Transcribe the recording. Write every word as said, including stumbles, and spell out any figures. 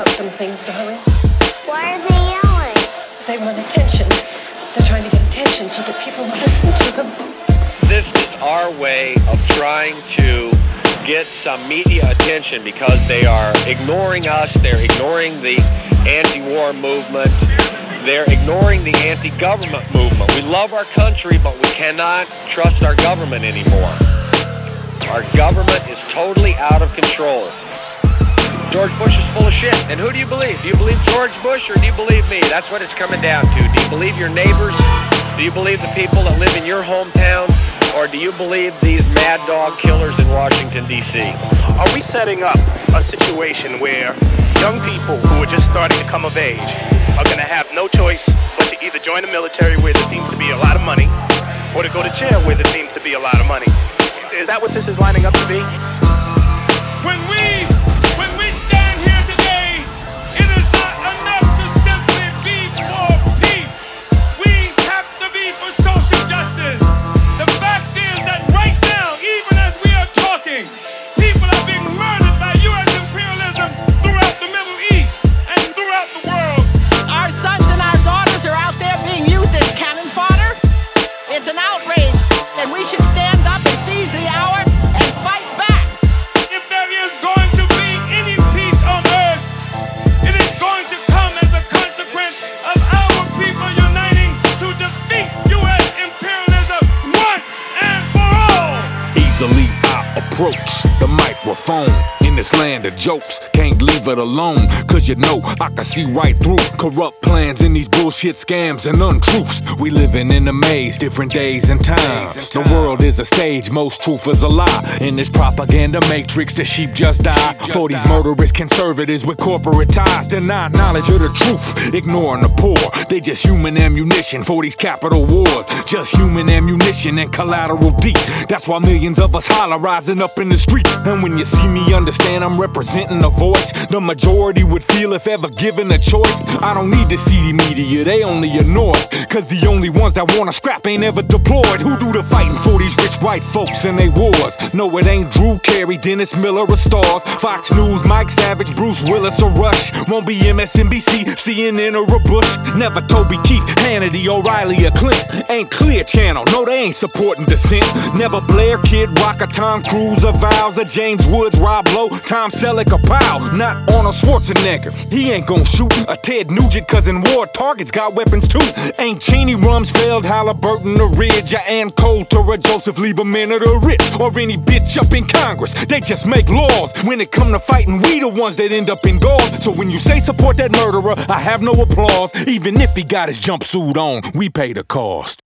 about some things, darling. Why are they yelling? They want attention. They're trying to get attention so that people will listen to them. This is our way of trying to get some media attention because they are ignoring us, they're ignoring the anti-war movement, they're ignoring the anti-government movement. We love our country, but we cannot trust our government anymore. Our government is totally out of control. George Bush is full of shit. And who do you believe? Do you believe George Bush or do you believe me? That's what it's coming down to. Do you believe your neighbors? Do you believe the people that live in your hometown? Or do you believe these mad dog killers in Washington, D C? Are we setting up a situation where young people who are just starting to come of age are going to have no choice but to either join the military where there seems to be a lot of money or to go to jail where there seems to be a lot of money? Is that what this is lining up to be? When we, when we stand here today, it is not enough to simply be for peace. We have to be for social justice. The fact is that right now, even as we are talking, people are being murdered by U S imperialism throughout the Middle East and throughout the world. Our sons and our daughters are out there being used as cannon fodder. It's an outrage, and we should stand up and seize the hour and fight back. If there is going to be any peace on earth, it is going to come as a consequence of our people uniting to defeat U S imperialism once and for all. Easily I approach the microphone in this land of jokes. Can't leave it alone, cause you know I can see right through corrupt plans in these bullshit scams and untruths. We living in a maze, different days and times. The world is a stage, most truth is a lie. In this propaganda matrix, the sheep just die. For these murderous conservatives with corporate ties, deny knowledge of the truth, ignoring the poor. They just human ammunition for these capital wars. Just human ammunition and collateral deep. That's why millions of us holler rising up in the street. And when you see me, understand I'm representing a voice the majority would feel if ever given a choice. I don't need the seedy media, they only annoy. Cause the only ones that wanna scrap ain't ever deployed. Who do the fighting for these rich white folks and they wars? No, it ain't Drew Carey, Dennis Miller or Stars, Fox News, Mike Savage, Bruce Willis or Rush. Won't be M S N B C, C N N or a Bush. Never Toby Keith, Hannity, O'Reilly or Clint. Ain't Clear Channel, no they ain't supporting dissent. Never Blair, Kid Rock or Tom Cruise or Vows or James Woods, Rob Lowe, Tom Selleck or Powell. Not Arnold Schwarzenegger, he ain't gon' shoot a Ted Nugent, cause in war targets got weapons too. Ain't Cheney, Rumsfeld, Halliburton or Ridge, or Ann Coulter or Joseph Lieberman or the rich, or any bitch up in Congress. They just make laws. When it come to fighting, we the ones that end up in gauze. So when you say support that murderer, I have no applause. Even if he got his jumpsuit on, we pay the cost.